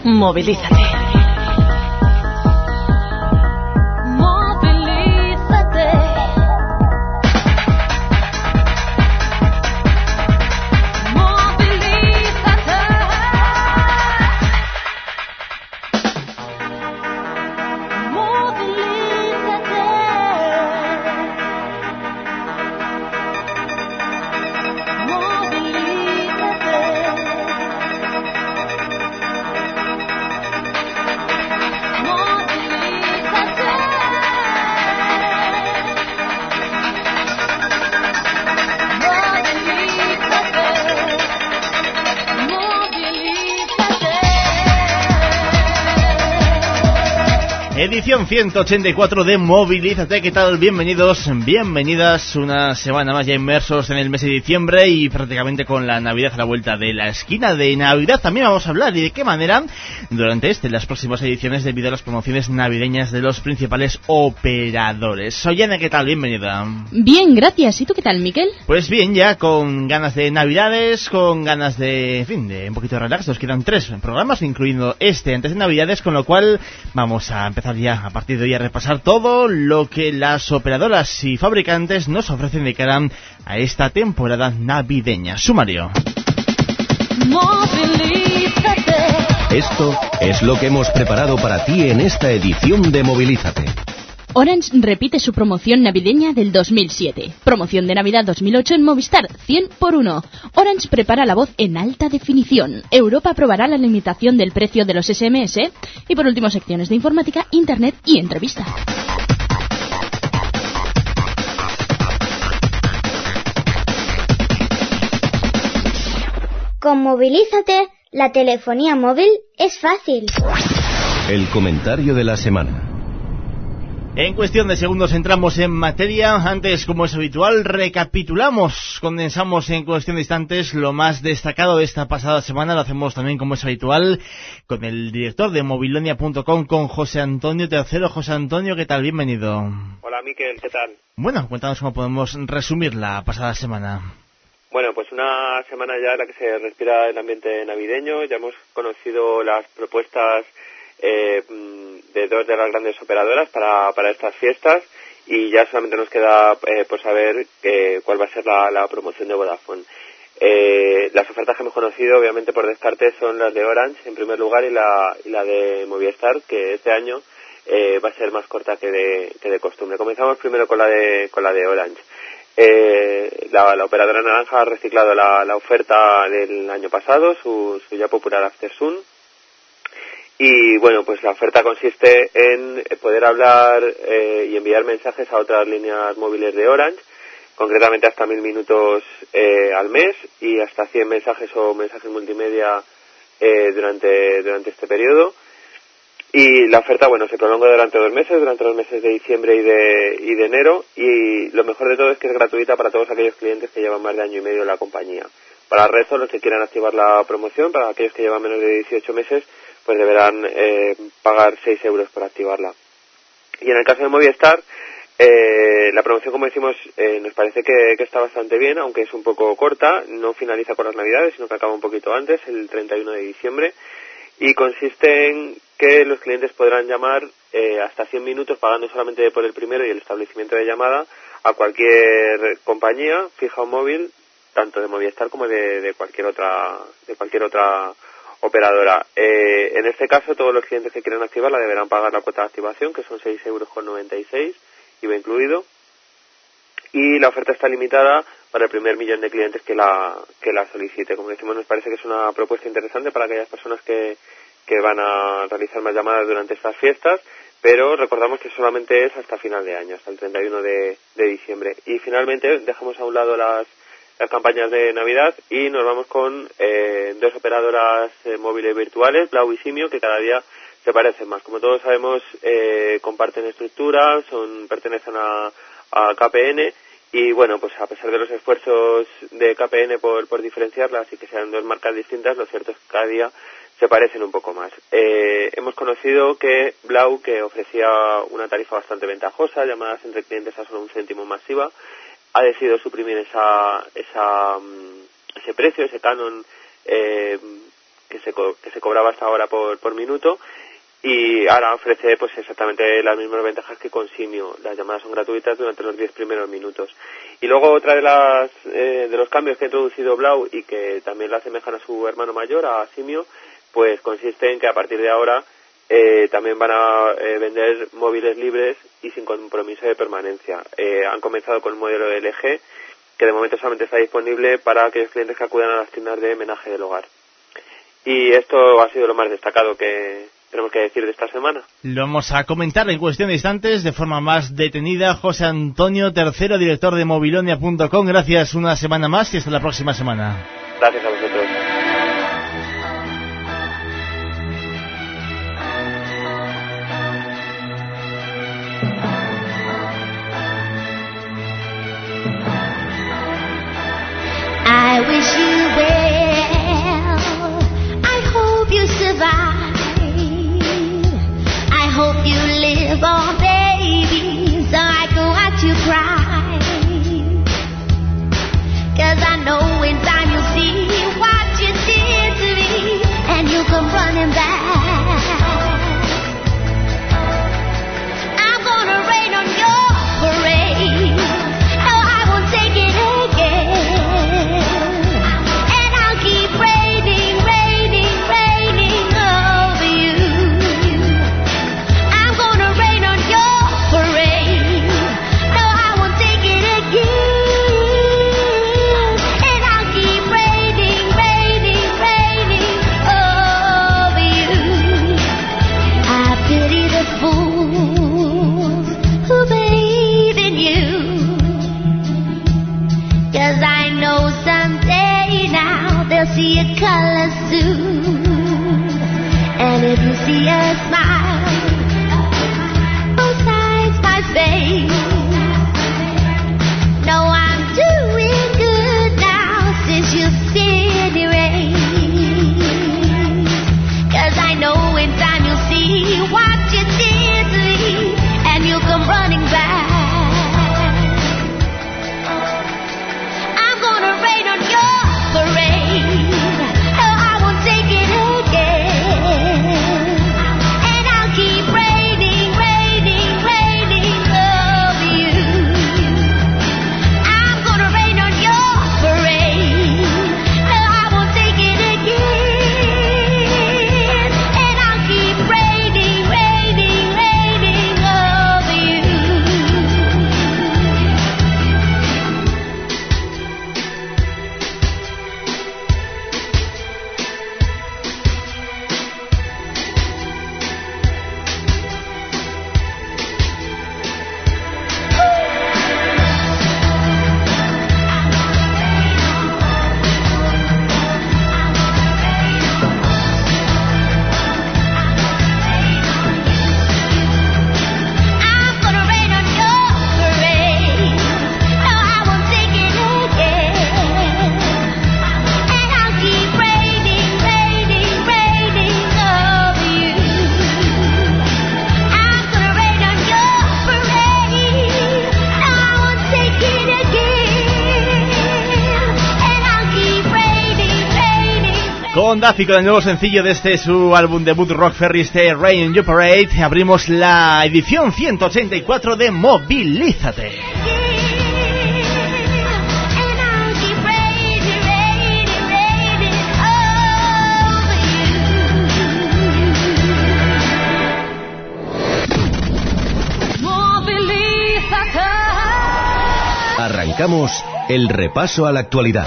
Movilízate. Edición 184 de Movilízate. ¿Qué tal? Bienvenidos, bienvenidas. Una semana más ya inmersos en el mes de diciembre y prácticamente con la Navidad a la vuelta de la esquina. De Navidad también vamos a hablar, y de qué manera durante las próximas ediciones, debido a las promociones navideñas de los principales operadores. Soy Ana, ¿qué tal? Bienvenida. Bien, gracias. ¿Y tú qué tal, Miquel? Pues bien, ya con ganas de Navidades, con ganas de, en fin, de un poquito de relax. Nos quedan 3 programas, incluyendo antes de Navidades, con lo cual vamos a empezar ya a partir de hoy a repasar todo lo que las operadoras y fabricantes nos ofrecen de cara a esta temporada navideña. Sumario. Esto es lo que hemos preparado para ti en esta edición de Movilízate. Orange repite su promoción navideña del 2007. Promoción de Navidad 2008 en Movistar, 100 por 1. Orange prepara la voz en alta definición. Europa aprobará la limitación del precio de los SMS. Y por último, secciones de informática, internet y entrevista. Con Movilízate, la telefonía móvil es fácil. El comentario de la semana. En cuestión de segundos entramos en materia. Antes, como es habitual, recapitulamos, condensamos en cuestión de instantes lo más destacado de esta pasada semana. Lo hacemos también, como es habitual, con el director de Movilonia.com, con José Antonio Tercero. José Antonio, ¿qué tal? Bienvenido. Hola, Miquel, ¿qué tal? Bueno, cuéntanos cómo podemos resumir la pasada semana. Bueno, pues una semana ya en la que se respira el ambiente navideño. Ya hemos conocido las propuestas de 2 de las grandes operadoras para estas fiestas, y ya solamente nos queda por saber cuál va a ser la promoción de Vodafone. Las ofertas que hemos conocido, obviamente por descarte, son las de Orange en primer lugar y la de Movistar, que este año va a ser más corta que de costumbre. Comenzamos primero con la de Orange. La operadora naranja ha reciclado la oferta del año pasado, su ya popular After Sun. Y bueno, pues la oferta consiste en poder hablar y enviar mensajes a otras líneas móviles de Orange, concretamente hasta 1000 minutos al mes y hasta 100 mensajes o mensajes multimedia durante este periodo. Y la oferta, bueno, se prolonga durante 2 meses, durante los meses de diciembre y de enero, y lo mejor de todo es que es gratuita para todos aquellos clientes que llevan más de año y medio en la compañía. Para el resto, los que quieran activar la promoción, para aquellos que llevan menos de 18 meses, pues deberán pagar 6 euros por activarla. Y en el caso de Movistar, la promoción, como decimos, nos parece que está bastante bien, aunque es un poco corta. No finaliza con las Navidades, sino que acaba un poquito antes, el 31 de diciembre, y consiste en que los clientes podrán llamar hasta 100 minutos, pagando solamente por el primero y el establecimiento de llamada, a cualquier compañía, fija o móvil, tanto de Movistar como de cualquier otra operadora. En este caso, todos los clientes que quieran activarla deberán pagar la cuota de activación, que son 6,96 €, IVA incluido, y la oferta está limitada para el primer millón de clientes que la solicite. Como decimos, nos parece que es una propuesta interesante para aquellas personas que van a realizar más llamadas durante estas fiestas, pero recordamos que solamente es hasta final de año, hasta el 31 de diciembre. Y finalmente dejamos a un lado las campañas de Navidad y nos vamos con 2 operadoras móviles virtuales, Blau y Simio, que cada día se parecen más. Como todos sabemos, comparten estructura, pertenecen a KPN, y bueno, pues a pesar de los esfuerzos de KPN por diferenciarlas y que sean 2 marcas distintas, lo cierto es que cada día se parecen un poco más. Hemos conocido que Blau, que ofrecía una tarifa bastante ventajosa, llamadas entre clientes a solo 1 céntimo masiva, ha decidido suprimir ese precio, ese canon que se cobraba hasta ahora por minuto, y ahora ofrece pues exactamente las mismas ventajas que con Simio. Las llamadas son gratuitas durante los 10 primeros minutos. Y luego otra de los cambios que ha introducido Blau y que también la asemejan a su hermano mayor, a Simio, pues consiste en que a partir de ahora también van a vender móviles libres y sin compromiso de permanencia. Han comenzado con el modelo de LG, que de momento solamente está disponible para aquellos clientes que acudan a las tiendas de menaje del hogar. Y esto ha sido lo más destacado que tenemos que decir de esta semana. Lo vamos a comentar en cuestión de instantes de forma más detenida. José Antonio Tercero, director de mobilonia.com. Gracias una semana más y hasta la próxima semana. Gracias a vosotros. I wish you well. I hope you survive. I hope you live on, baby, so I can watch you cry. 'Cause I know in time you'll see what you did to me, and you'll come running back. I'm gonna rain on your parade. No, I won't take it again. And I'll keep raining, raining, raining over you. I'm gonna rain on your parade. No, I won't take it again. And I'll keep raining, raining, raining over you. I pity the fools who believe in you. 'Cause I know someday now they'll see your color soon. And if you see a smile besides my face, no, I'm doing good now since you sin erased. 'Cause I know in time you'll see what you did to me, and you'll come running back. I'm gonna rain on your parade. No, I won't take it again. And I'll keep raining, raining, raining over you. I'm gonna rain on your parade. No, I won't take it again. And I'll keep raining, raining, raining over you. I'm gonna rain on your parade. No, I won't take it again. And I'll keep raining, raining, raining over you. I'm gonna rain on your parade. No, I won't take it again. And I'll keep raining, raining, raining. Con Daffy, con el nuevo sencillo de su álbum debut Rock Ferry, este Rain on Your Parade, abrimos la edición 184 de Movilízate. And I'll keep raining, raining, raining over you. Movilízate. Arrancamos el repaso a la actualidad.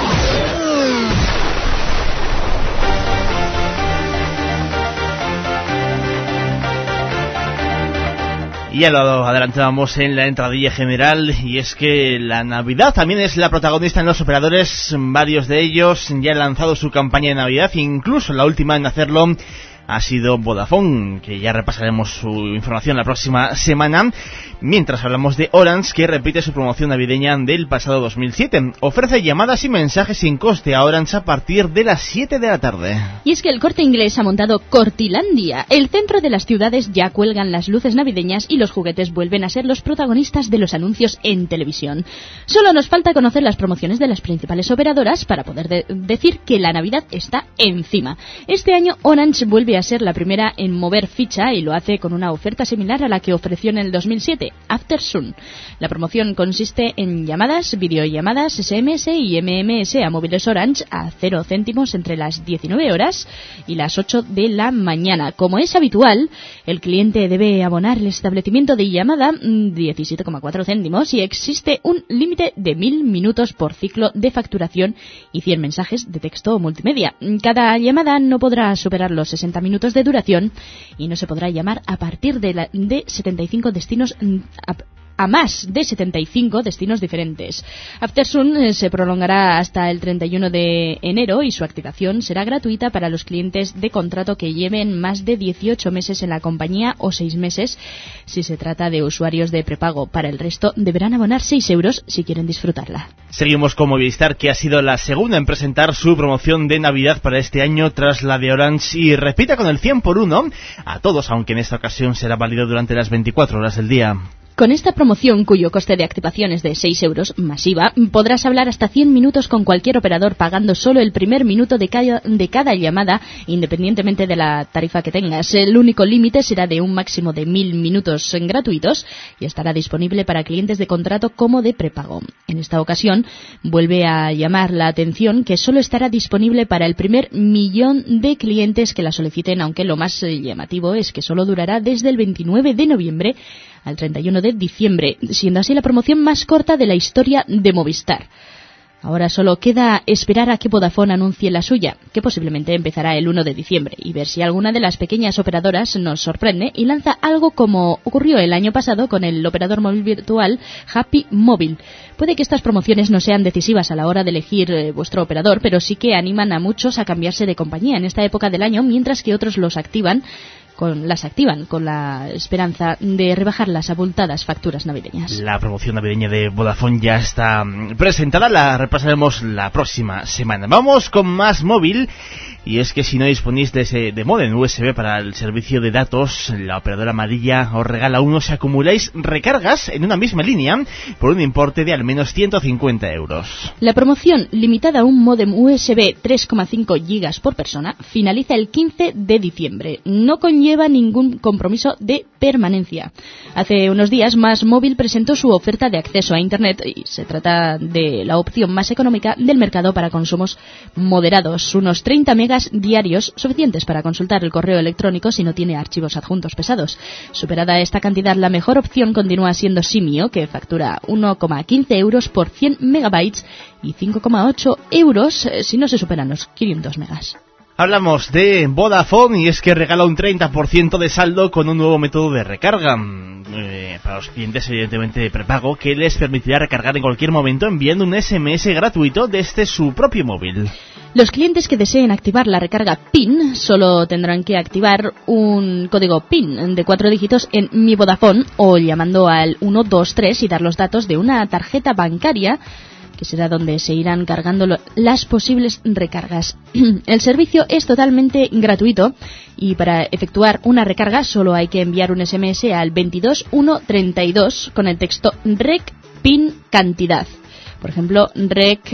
Y ya lo adelantábamos en la entradilla general, y es que la Navidad también es la protagonista en los operadores. Varios de ellos ya han lanzado su campaña de Navidad, incluso la última en hacerlo ha sido Vodafone, que ya repasaremos su información la próxima semana. Mientras hablamos de Orange, que repite su promoción navideña del pasado 2007. Ofrece llamadas y mensajes sin coste a Orange a partir de las 7 de la tarde. Y es que el Corte Inglés ha montado Cortilandia. El centro de las ciudades ya cuelgan las luces navideñas y los juguetes vuelven a ser los protagonistas de los anuncios en televisión. Solo nos falta conocer las promociones de las principales operadoras para poder decir que la Navidad está encima. Este año Orange vuelve a ser la primera en mover ficha y lo hace con una oferta similar a la que ofreció en el 2007, After Sun. La promoción consiste en llamadas, videollamadas, SMS y MMS a móviles Orange a 0 céntimos entre las 19 horas y las 8 de la mañana. Como es habitual, el cliente debe abonar el establecimiento de llamada 17,4 céntimos y existe un límite de 1000 minutos por ciclo de facturación y 100 mensajes de texto o multimedia. Cada llamada no podrá superar los 60 minutos de duración y no se podrá llamar a partir de 75 destinos a más de 75 destinos diferentes. After Sun se prolongará hasta el 31 de enero y su activación será gratuita para los clientes de contrato que lleven más de 18 meses en la compañía o 6 meses si se trata de usuarios de prepago. Para el resto deberán abonar 6 euros si quieren disfrutarla. Seguimos con Movistar, que ha sido la segunda en presentar su promoción de Navidad para este año tras la de Orange y repita con el 100 por 1 a todos, aunque en esta ocasión será válido durante las 24 horas del día. Con esta promoción, cuyo coste de activación es de 6 euros masiva, podrás hablar hasta 100 minutos con cualquier operador pagando solo el primer minuto de cada llamada, independientemente de la tarifa que tengas. El único límite será de un máximo de 1000 minutos gratuitos y estará disponible para clientes de contrato como de prepago. En esta ocasión, vuelve a llamar la atención que solo estará disponible para el primer millón de clientes que la soliciten, aunque lo más llamativo es que solo durará desde el 29 de noviembre al 31 de diciembre, siendo así la promoción más corta de la historia de Movistar. Ahora solo queda esperar a que Vodafone anuncie la suya, que posiblemente empezará el 1 de diciembre, y ver si alguna de las pequeñas operadoras nos sorprende y lanza algo como ocurrió el año pasado con el operador móvil virtual Happy Móvil. Puede que estas promociones no sean decisivas a la hora de elegir vuestro operador, pero sí que animan a muchos a cambiarse de compañía en esta época del año, mientras que otros las activan con la esperanza de rebajar las abultadas facturas navideñas. La promoción navideña de Vodafone ya está presentada, la repasaremos la próxima semana. Vamos con más móvil, y es que si no disponéis de módem USB para el servicio de datos, la operadora Amarilla os regala uno si acumuláis recargas en una misma línea por un importe de al menos 150 euros. La promoción, limitada a un módem USB 3,5 GB por persona, finaliza el 15 de diciembre. No conlleva ningún compromiso de permanencia. Hace unos días Más Móvil presentó su oferta de acceso a Internet y se trata de la opción más económica del mercado para consumos moderados. Unos 30 megas diarios, suficientes para consultar el correo electrónico si no tiene archivos adjuntos pesados. Superada esta cantidad, la mejor opción continúa siendo Simio, que factura 1,15 euros por 100 megabytes y 5,8 euros si no se superan los 500 megas. Hablamos de Vodafone y es que regala un 30% de saldo con un nuevo método de recarga para los clientes, evidentemente de prepago, que les permitirá recargar en cualquier momento enviando un SMS gratuito desde su propio móvil. Los clientes que deseen activar la recarga PIN solo tendrán que activar un código PIN de 4 dígitos en Mi Vodafone o llamando al 123 y dar los datos de una tarjeta bancaria, que será donde se irán cargando las posibles recargas. El servicio es totalmente gratuito y para efectuar una recarga solo hay que enviar un SMS al 22132 con el texto REC PIN cantidad. Por ejemplo, REC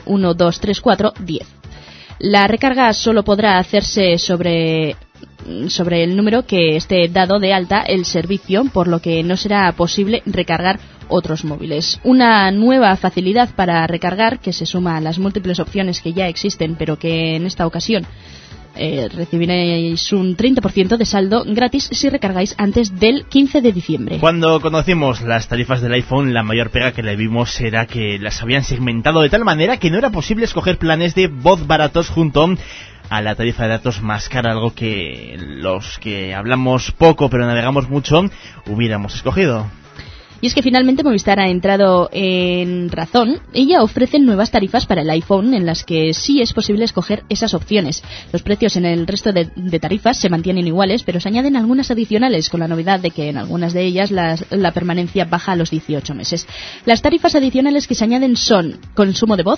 123410. La recarga solo podrá hacerse sobre el número que esté dado de alta el servicio, por lo que no será posible recargar otros móviles. Una nueva facilidad para recargar que se suma a las múltiples opciones que ya existen, pero que en esta ocasión recibiréis un 30% de saldo gratis si recargáis antes del 15 de diciembre. Cuando conocimos las tarifas del iPhone, la mayor pega que le vimos era que las habían segmentado de tal manera que no era posible escoger planes de voz baratos junto a la tarifa de datos más cara, algo que los que hablamos poco pero navegamos mucho hubiéramos escogido. Y es que finalmente Movistar ha entrado en razón y ya ofrecen nuevas tarifas para el iPhone en las que sí es posible escoger esas opciones. Los precios en el resto de tarifas se mantienen iguales, pero se añaden algunas adicionales, con la novedad de que en algunas de ellas la permanencia baja a los 18 meses. Las tarifas adicionales que se añaden son consumo de voz,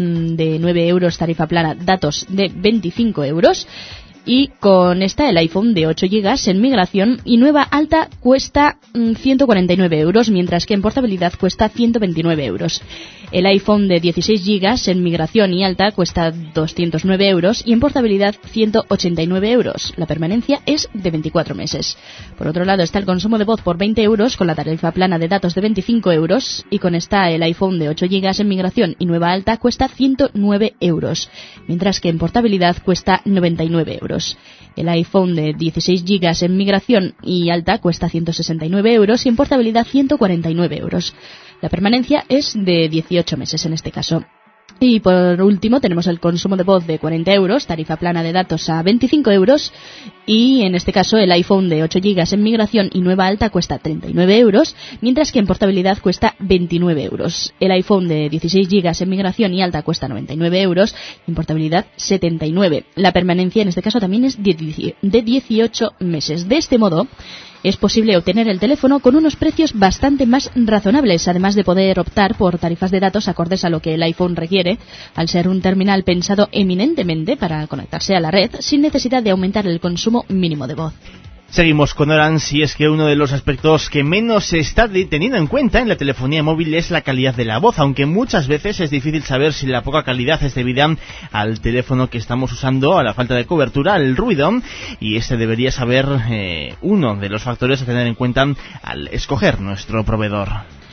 de 9 euros tarifa plana, datos de 25 euros, y con esta el iPhone de 8 GB en migración y nueva alta cuesta 149 euros, mientras que en portabilidad cuesta 129 euros. El iPhone de 16 GB en migración y alta cuesta 209 euros y en portabilidad 189 euros. La permanencia es de 24 meses. Por otro lado está el consumo de voz por 20 euros con la tarifa plana de datos de 25 euros y con esta el iPhone de 8 GB en migración y nueva alta cuesta 109 euros, mientras que en portabilidad cuesta 99 euros. El iPhone de 16 GB en migración y alta cuesta 169 euros y en portabilidad 149 euros. La permanencia es de 18 meses en este caso. Y por último tenemos el consumo de voz de 40 euros, tarifa plana de datos a 25 euros y en este caso el iPhone de 8 GB en migración y nueva alta cuesta 39 euros, mientras que en portabilidad cuesta 29 euros. El iPhone de 16 GB en migración y alta cuesta 99 euros y en portabilidad 79. La permanencia en este caso también es de 18 meses. De este modo es posible obtener el teléfono con unos precios bastante más razonables, además de poder optar por tarifas de datos acordes a lo que el iPhone requiere, al ser un terminal pensado eminentemente para conectarse a la red sin necesidad de aumentar el consumo mínimo de voz. Seguimos con Orange y es que uno de los aspectos que menos se está teniendo en cuenta en la telefonía móvil es la calidad de la voz, aunque muchas veces es difícil saber si la poca calidad es debida al teléfono que estamos usando, a la falta de cobertura, al ruido, y este debería saber uno de los factores a tener en cuenta al escoger nuestro proveedor.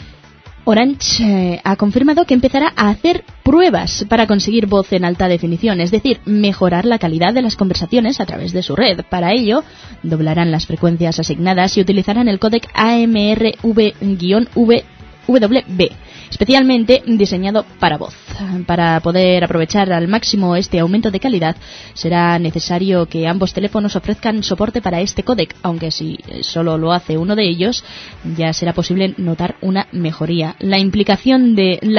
Orange ha confirmado que empezará a hacer pruebas para conseguir voz en alta definición, es decir, mejorar la calidad de las conversaciones a través de su red. Para ello, doblarán las frecuencias asignadas y utilizarán el códec AMRV-WB, especialmente diseñado para voz. Para poder aprovechar al máximo este aumento de calidad, será necesario que ambos teléfonos ofrezcan soporte para este códec, aunque si solo lo hace uno de ellos, ya será posible notar una mejoría. La implantación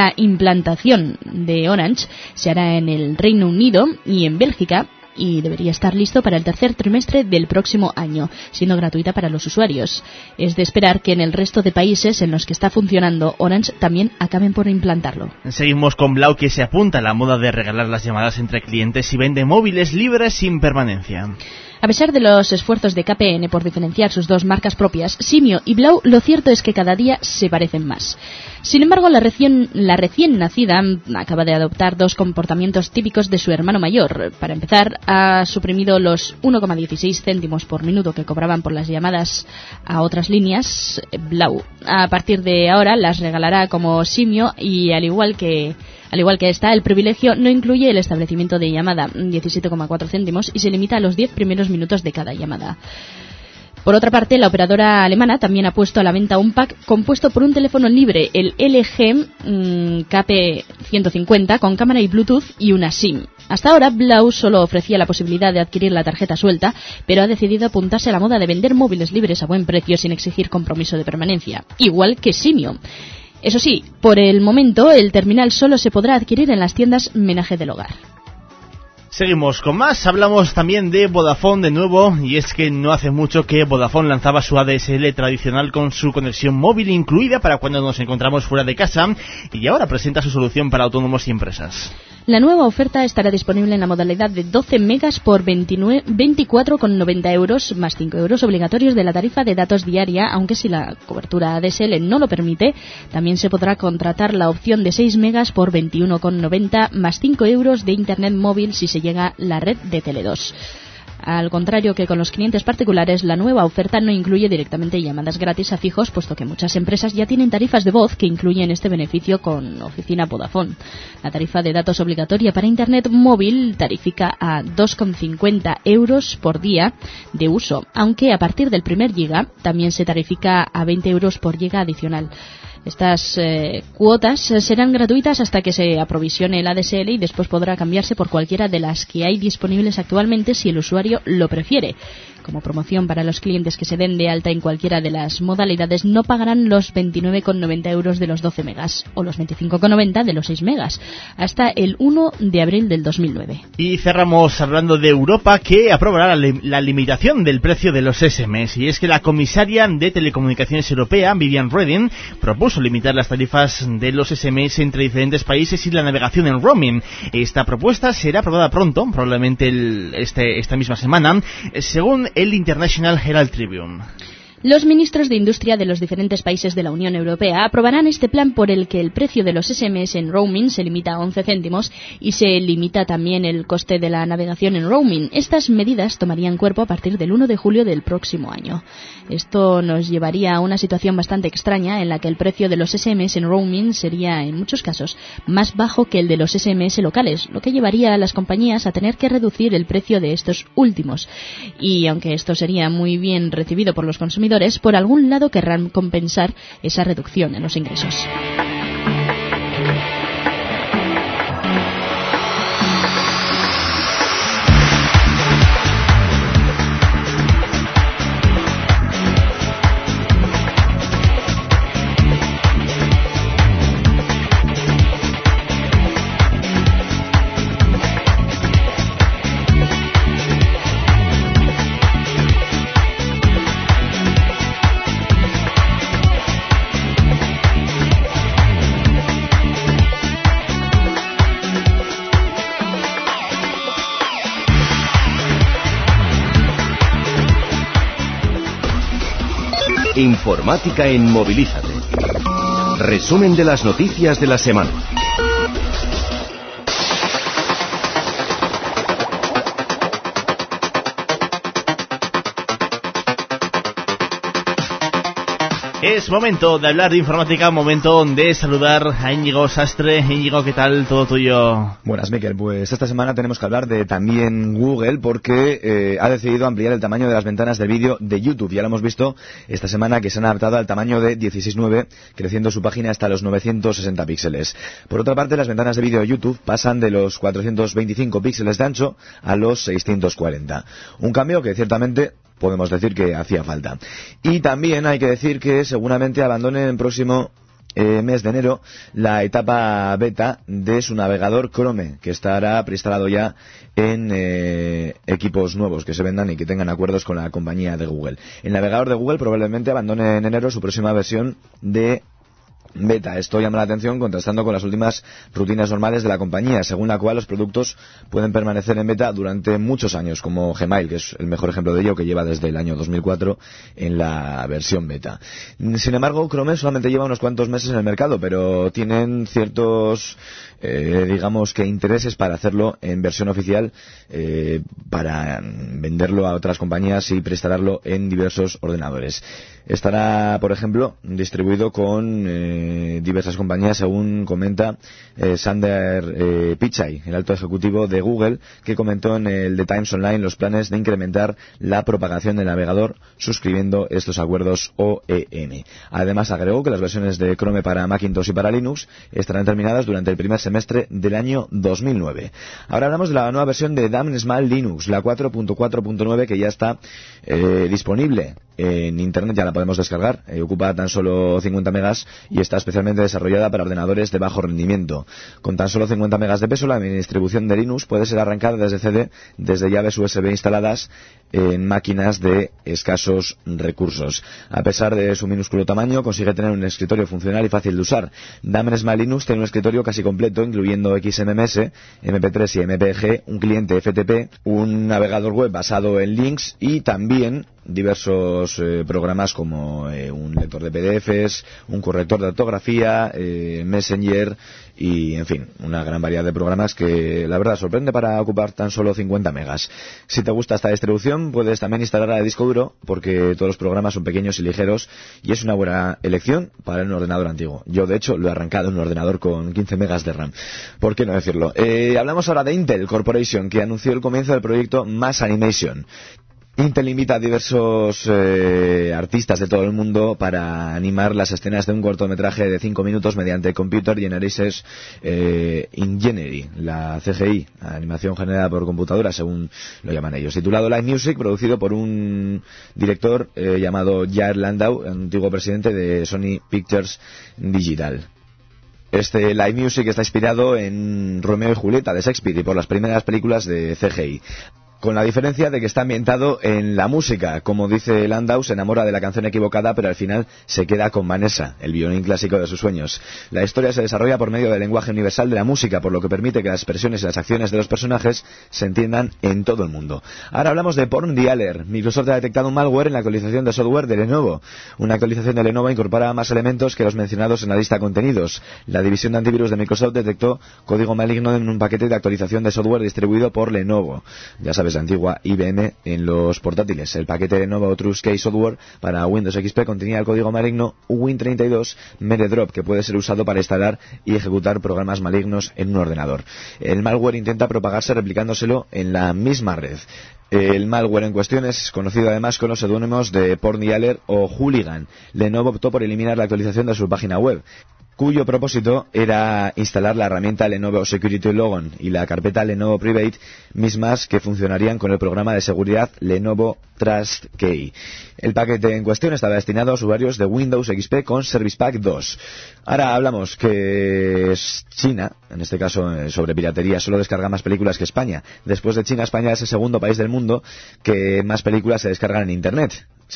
de Orange se hará en el Reino Unido y en Bélgica, y debería estar listo para el tercer trimestre del próximo año, siendo gratuita para los usuarios. Es de esperar que en el resto de países en los que está funcionando Orange también acaben por implantarlo. Seguimos con Blau, que se apunta a la moda de regalar las llamadas entre clientes y vende móviles libres sin permanencia. A pesar de los esfuerzos de KPN por diferenciar sus dos marcas propias, Simio y Blau, lo cierto es que cada día se parecen más. Sin embargo, la recién nacida acaba de adoptar dos comportamientos típicos de su hermano mayor. Para empezar, ha suprimido los 1,16 céntimos por minuto que cobraban por las llamadas a otras líneas Blau. A partir de ahora las regalará como Simio y al igual que esta, el privilegio no incluye el establecimiento de llamada, 17,4 céntimos, y se limita a los 10 primeros minutos de cada llamada. Por otra parte, la operadora alemana también ha puesto a la venta un pack compuesto por un teléfono libre, el LG KP150, con cámara y Bluetooth y una SIM. Hasta ahora, Blau solo ofrecía la posibilidad de adquirir la tarjeta suelta, pero ha decidido apuntarse a la moda de vender móviles libres a buen precio sin exigir compromiso de permanencia, igual que Simio. Eso sí, por el momento, el terminal solo se podrá adquirir en las tiendas Menage del Hogar. Seguimos con más, hablamos también de Vodafone de nuevo, y es que no hace mucho que Vodafone lanzaba su ADSL tradicional con su conexión móvil incluida para cuando nos encontramos fuera de casa, y ahora presenta su solución para autónomos y empresas. La nueva oferta estará disponible en la modalidad de 12 megas por 24,90 euros, más 5 euros obligatorios de la tarifa de datos diaria, aunque si la cobertura ADSL no lo permite, también se podrá contratar la opción de 6 megas por 21,90, más 5 euros de internet móvil si se llega la red de Tele2. Al contrario que con los clientes particulares, la nueva oferta no incluye directamente llamadas gratis a fijos, puesto que muchas empresas ya tienen tarifas de voz que incluyen este beneficio con oficina Vodafone. La tarifa de datos obligatoria para Internet móvil tarifica a 2,50 euros por día de uso, aunque a partir del primer giga también se tarifica a 20 euros por giga adicional. Estas cuotas serán gratuitas hasta que se aprovisione el ADSL y después podrá cambiarse por cualquiera de las que hay disponibles actualmente si el usuario lo prefiere. Como promoción para los clientes que se den de alta en cualquiera de las modalidades, no pagarán los 29,90 euros de los 12 megas o los 25,90 de los 6 megas hasta el 1 de abril del 2009. Y cerramos hablando de Europa, que aprobará la limitación del precio de los SMS. Y es que la comisaria de Telecomunicaciones Europea, Viviane Reding, propuso limitar las tarifas de los SMS entre diferentes países y la navegación en roaming. Esta propuesta será aprobada pronto, probablemente esta misma semana, según el International Herald Tribune. Los ministros de Industria de los diferentes países de la Unión Europea aprobarán este plan por el que el precio de los SMS en roaming se limita a 11 céntimos y se limita también el coste de la navegación en roaming. Estas medidas tomarían cuerpo a partir del 1 de julio del próximo año. Esto nos llevaría a una situación bastante extraña en la que el precio de los SMS en roaming sería, en muchos casos, más bajo que el de los SMS locales, lo que llevaría a las compañías a tener que reducir el precio de estos últimos. Y aunque esto sería muy bien recibido por los consumidores, por algún lado querrán compensar esa reducción en los ingresos. Informática en Movilízate. Resumen de las noticias de la semana. Es momento de hablar de informática, momento de saludar a Íñigo Sastre. Íñigo, ¿qué tal? Todo tuyo. Buenas, Miquel. Pues esta semana tenemos que hablar de también Google, porque ha decidido ampliar el tamaño de las ventanas de vídeo de YouTube. Ya lo hemos visto esta semana, que se han adaptado al tamaño de 16:9, creciendo su página hasta los 960 píxeles. Por otra parte, las ventanas de vídeo de YouTube pasan de los 425 píxeles de ancho a los 640. Un cambio que ciertamente podemos decir que hacía falta. Y también hay que decir que seguramente abandonen el próximo mes de enero la etapa beta de su navegador Chrome, que estará preinstalado ya en equipos nuevos que se vendan y que tengan acuerdos con la compañía de Google. El navegador de Google probablemente abandone en enero su próxima versión de beta. Esto llama la atención contrastando con las últimas rutinas normales de la compañía, según la cual los productos pueden permanecer en beta durante muchos años, como Gmail, que es el mejor ejemplo de ello, que lleva desde el año 2004 en la versión beta. Sin embargo, Chrome solamente lleva unos cuantos meses en el mercado, pero tienen ciertos digamos que intereses para hacerlo en versión oficial, para venderlo a otras compañías y preinstalarlo en diversos ordenadores. Estará, por ejemplo, distribuido con diversas compañías, según comenta Sundar Pichai, el alto ejecutivo de Google, que comentó en el The Times Online los planes de incrementar la propagación del navegador suscribiendo estos acuerdos OEM. Además, agregó que las versiones de Chrome para Macintosh y para Linux estarán terminadas durante el primer semestre del año 2009. Ahora hablamos de la nueva versión de Damn Small Linux, la 4.4.9, que ya está disponible en Internet, ya la podemos descargar. Ocupa tan solo 50 megas y está especialmente desarrollada para ordenadores de bajo rendimiento. Con tan solo 50 megas de peso, la distribución de Linux puede ser arrancada desde CD, desde llaves USB instaladas en máquinas de escasos recursos. A pesar de su minúsculo tamaño, consigue tener un escritorio funcional y fácil de usar. Damn Small Linux tiene un escritorio casi completo, incluyendo XMMS, MP3 y MPEG, un cliente FTP, un navegador web basado en links y también diversos programas como un lector de PDFs, un corrector de ortografía, Messenger y, en fin, una gran variedad de programas que, la verdad, sorprende para ocupar tan solo 50 megas. Si te gusta esta distribución, puedes también instalarla de disco duro, porque todos los programas son pequeños y ligeros y es una buena elección para un ordenador antiguo. Yo, de hecho, lo he arrancado en un ordenador con 15 megas de RAM. ¿Por qué no decirlo? Hablamos ahora de Intel Corporation, que anunció el comienzo del proyecto Mass Animation. Intel invita a diversos artistas de todo el mundo para animar las escenas de un cortometraje de 5 minutos mediante Computer Generated Engineering, la CGI, animación generada por computadora, según lo llaman ellos, titulado Live Music, producido por un director llamado Jared Landau, antiguo presidente de Sony Pictures Digital. Este Live Music está inspirado en Romeo y Julieta de Shakespeare y por las primeras películas de CGI, con la diferencia de que está ambientado en la música. Como dice Landau, se enamora de la canción equivocada, pero al final se queda con Vanessa, el violín clásico de sus sueños. La historia se desarrolla por medio del lenguaje universal de la música, por lo que permite que las expresiones y las acciones de los personajes se entiendan en todo el mundo. Ahora hablamos de Porn Dialer. Microsoft ha detectado un malware en la actualización de software de Lenovo. Una actualización de Lenovo incorpora más elementos que los mencionados en la lista de contenidos. La división de antivirus de Microsoft detectó código maligno en un paquete de actualización de software distribuido por Lenovo. Ya sabes, la antigua IBM en los portátiles. El paquete de Lenovo Truskey Software para Windows XP contenía el código maligno Win32 Meredrop, que puede ser usado para instalar y ejecutar programas malignos en un ordenador. El malware intenta propagarse replicándoselo en la misma red. El malware en cuestión es conocido además con los seudónimos de Porn Dialer o Hooligan. Lenovo optó por eliminar la actualización de su página web, cuyo propósito era instalar la herramienta Lenovo Security Logon y la carpeta Lenovo Private, mismas que funcionarían con el programa de seguridad Lenovo Trustkey. El paquete en cuestión estaba destinado a usuarios de Windows XP con Service Pack 2. Ahora hablamos que China, en este caso sobre piratería, solo descarga más películas que España. Después de China, España es el segundo país del mundo que más películas se descargan en Internet.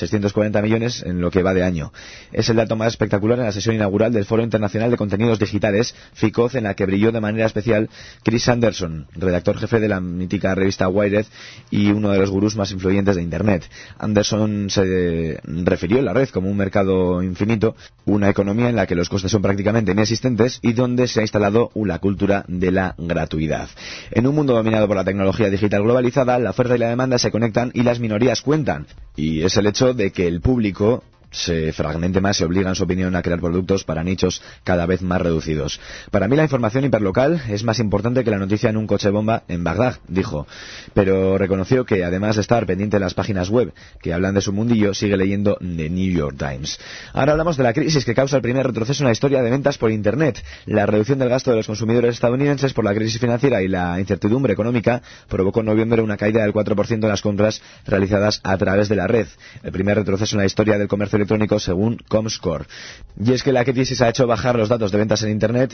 640 millones en lo que va de año. Es el dato más espectacular en la sesión inaugural del Foro Internacional de Contenidos Digitales, FICOD, en la que brilló de manera especial Chris Anderson, redactor jefe de la mítica revista Wired y uno de los gurús más influyentes de Internet. Anderson se refirió a la red como un mercado infinito, una economía en la que los costes son prácticamente inexistentes y donde se ha instalado la cultura de la gratuidad. En un mundo dominado por la tecnología digital globalizada, la oferta y la demanda se conectan y las minorías cuentan. Y es el hecho de que el público se fragmente más y obliga en su opinión a crear productos para nichos cada vez más reducidos. Para mí la información hiperlocal es más importante que la noticia en un coche bomba en Bagdad, dijo, pero reconoció que además de estar pendiente de las páginas web que hablan de su mundillo, sigue leyendo The New York Times. Ahora hablamos de la crisis que causa el primer retroceso en la historia de ventas por Internet. La reducción del gasto de los consumidores estadounidenses por la crisis financiera y la incertidumbre económica provocó en noviembre una caída del 4% de las compras realizadas a través de la red, el primer retroceso en la historia del comercio electrónico según Comscore. Y es que la crisis ha hecho bajar los datos de ventas en Internet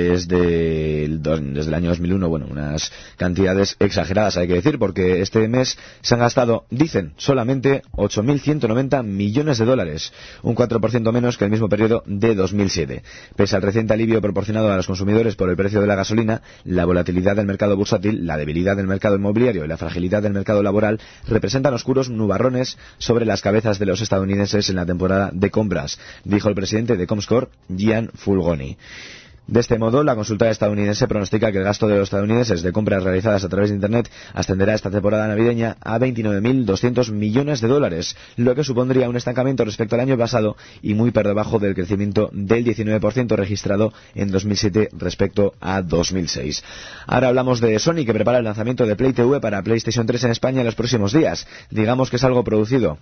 desde el año 2001, bueno, unas cantidades exageradas hay que decir, porque este mes se han gastado, dicen, solamente 8.190 millones de dólares, un 4% menos que el mismo periodo de 2007. Pese al reciente alivio proporcionado a los consumidores por el precio de la gasolina, la volatilidad del mercado bursátil, la debilidad del mercado inmobiliario y la fragilidad del mercado laboral representan oscuros nubarrones sobre las cabezas de los estadounidenses en la temporada de compras, dijo el presidente de Comscore, Gian Fulgoni. De este modo, la consultora estadounidense pronostica que el gasto de los estadounidenses de compras realizadas a través de Internet ascenderá esta temporada navideña a 29.200 millones de dólares, lo que supondría un estancamiento respecto al año pasado y muy por debajo del crecimiento del 19% registrado en 2007 respecto a 2006. Ahora hablamos de Sony, que prepara el lanzamiento de Play TV para PlayStation 3 en España en los próximos días. Digamos que es algo producido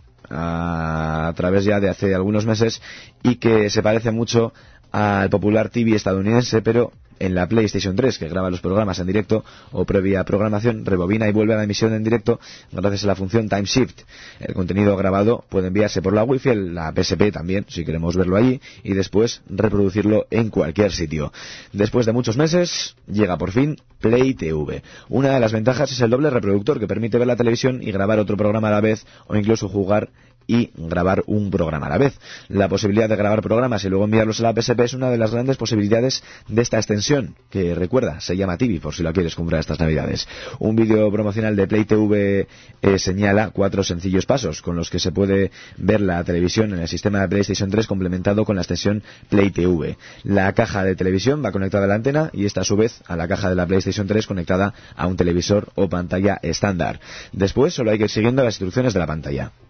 a través ya de hace algunos meses y que se parece mucho al popular TV estadounidense, pero en la PlayStation 3, que graba los programas en directo o previa programación, rebobina y vuelve a la emisión en directo gracias a la función Time Shift. El contenido grabado puede enviarse por la Wi-Fi, la PSP también, si queremos verlo allí, y después reproducirlo en cualquier sitio. Después de muchos meses, llega por fin Play TV. Una de las ventajas es el doble reproductor, que permite ver la televisión y grabar otro programa a la vez, o incluso jugar y grabar un programa a la vez. La posibilidad de grabar programas y luego enviarlos a la PSP es una de las grandes posibilidades de esta extensión, que recuerda, se llama TV, por si la quieres comprar estas navidades. Un vídeo promocional de Play TV señala 4 sencillos pasos con los que se puede ver la televisión en el sistema de PlayStation 3 complementado con la extensión Play TV. La caja de televisión va conectada a la antena y esta a su vez a la caja de la PlayStation 3 conectada a un televisor o pantalla estándar. Después solo hay que ir siguiendo las instrucciones de la pantalla.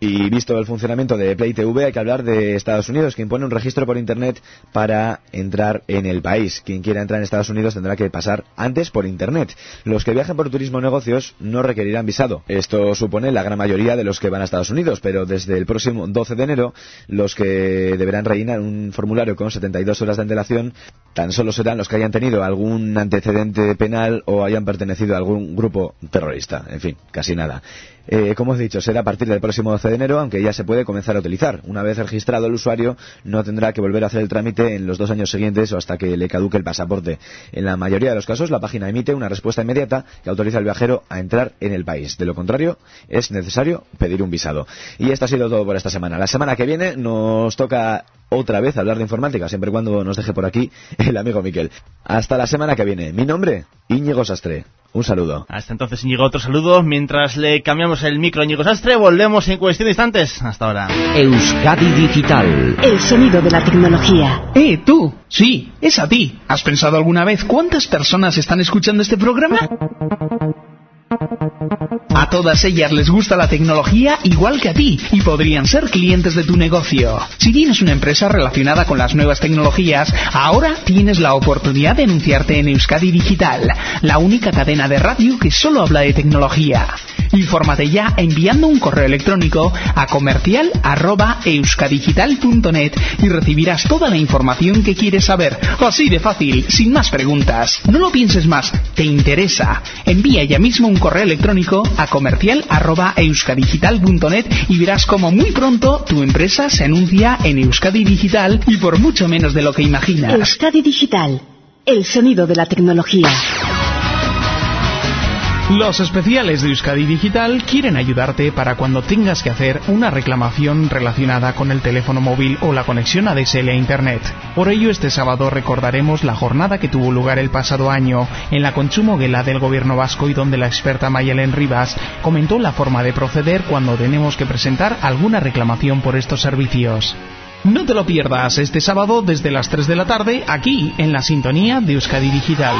Y visto el funcionamiento de Play TV, hay que hablar de Estados Unidos, que impone un registro por Internet para entrar en el país. Quien quiera entrar en Estados Unidos tendrá que pasar antes por Internet. Los que viajen por turismo o negocios no requerirán visado. Esto supone la gran mayoría de los que van a Estados Unidos, pero desde el próximo 12 de enero, los que deberán rellenar un formulario con 72 horas de antelación tan solo serán los que hayan tenido algún antecedente penal o hayan pertenecido a algún grupo terrorista. En fin, casi nada. Como os he dicho, será a partir del próximo 12 de enero, aunque ya se puede comenzar a utilizar. Una vez registrado el usuario, no tendrá que volver a hacer el trámite en los 2 años siguientes o hasta que le caduque el pasaporte. En la mayoría de los casos, la página emite una respuesta inmediata que autoriza al viajero a entrar en el país. De lo contrario, es necesario pedir un visado. Y esto ha sido todo por esta semana. La semana que viene nos toca otra vez hablar de informática, siempre y cuando nos deje por aquí el amigo Miquel. Hasta la semana que viene. Mi nombre, Íñigo Sastre. Un saludo. Hasta entonces, Íñigo, otro saludo. Mientras le cambiamos el micro a Íñigo Sastre, volvemos en cuestión de instantes. Hasta ahora. Euskadi Digital. El sonido de la tecnología. Tú. Sí, es a ti. ¿Has pensado alguna vez cuántas personas están escuchando este programa? A todas ellas les gusta la tecnología igual que a ti y podrían ser clientes de tu negocio. Si tienes una empresa relacionada con las nuevas tecnologías, ahora tienes la oportunidad de anunciarte en Euskadi Digital, la única cadena de radio que solo habla de tecnología. Infórmate ya enviando un correo electrónico a comercial@euskadigital.net y recibirás toda la información que quieres saber. Así de fácil, sin más preguntas. No lo pienses más, te interesa. Envía ya mismo un correo electrónico a comercial@euskadigital.net y verás como muy pronto tu empresa se anuncia en Euskadi Digital y por mucho menos de lo que imaginas. Euskadi Digital, el sonido de la tecnología. Los especiales de Euskadi Digital quieren ayudarte para cuando tengas que hacer una reclamación relacionada con el teléfono móvil o la conexión ADSL a Internet. Por ello, este sábado recordaremos la jornada que tuvo lugar el pasado año en la Kontsumogelah del Gobierno vasco y donde la experta Mayalen Rivas comentó la forma de proceder cuando tenemos que presentar alguna reclamación por estos servicios. No te lo pierdas este sábado desde las 3 de la tarde aquí en la sintonía de Euskadi Digital.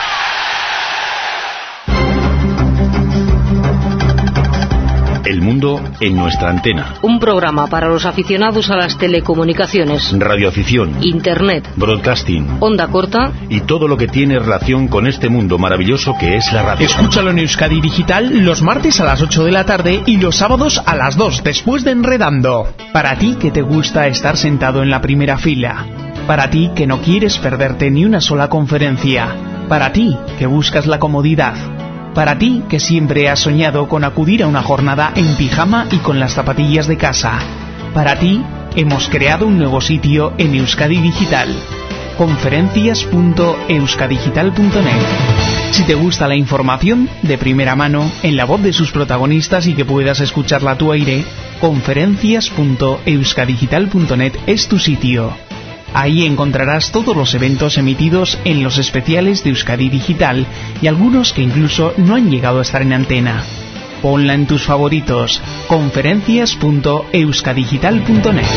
El mundo en nuestra antena. Un programa para los aficionados a las telecomunicaciones, radioafición, internet, broadcasting, onda corta y todo lo que tiene relación con este mundo maravilloso que es la radio. Escúchalo en Euskadi Digital los martes a las 8 de la tarde y los sábados a las 2 después de Enredando. Para ti que te gusta estar sentado en la primera fila. Para ti que no quieres perderte ni una sola conferencia. Para ti que buscas la comodidad. Para ti que siempre has soñado con acudir a una jornada en pijama y con las zapatillas de casa. Para ti hemos creado un nuevo sitio en Euskadi Digital. conferencias.euskadigital.net. Si te gusta la información de primera mano, en la voz de sus protagonistas y que puedas escucharla a tu aire, conferencias.euskadigital.net es tu sitio. Ahí encontrarás todos los eventos emitidos en los especiales de Euskadi Digital y algunos que incluso no han llegado a estar en antena. Ponla en tus favoritos, conferencias.euskadigital.net.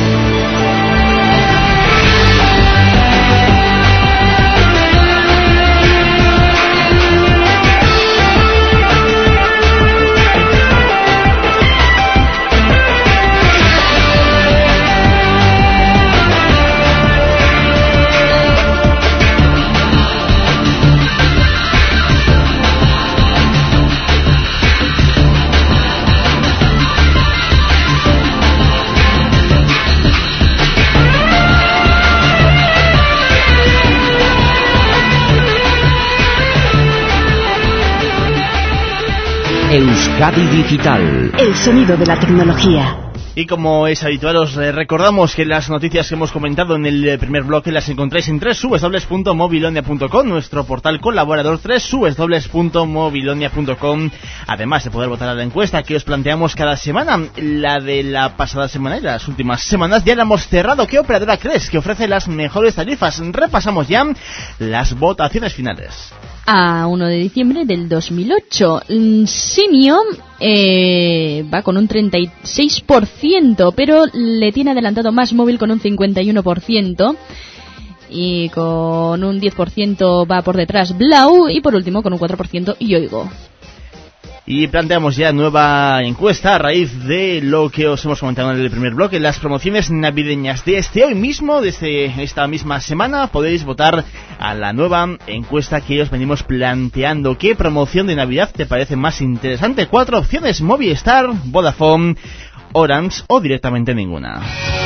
Euskadi Digital. El sonido de la tecnología. Y como es habitual, os recordamos que las noticias que hemos comentado en el primer bloque las encontráis en www.mobilonia.com, nuestro portal colaborador, www.mobilonia.com, además de poder votar a la encuesta que os planteamos cada semana. La de la pasada semana y las últimas semanas ya la hemos cerrado. ¿Qué operadora crees que ofrece las mejores tarifas? Repasamos ya las votaciones finales. A 1 de diciembre del 2008, Simio va con un 36%, pero le tiene adelantado Más Móvil con un 51%, y con un 10% va por detrás Blau, y por último con un 4% Yoigo. Y planteamos ya nueva encuesta a raíz de lo que os hemos comentado en el primer bloque, las promociones navideñas de hoy mismo, desde esta misma semana. Podéis votar a la nueva encuesta que os venimos planteando. ¿Qué promoción de Navidad te parece más interesante? 4 opciones: Movistar, Vodafone, Orange o directamente ninguna.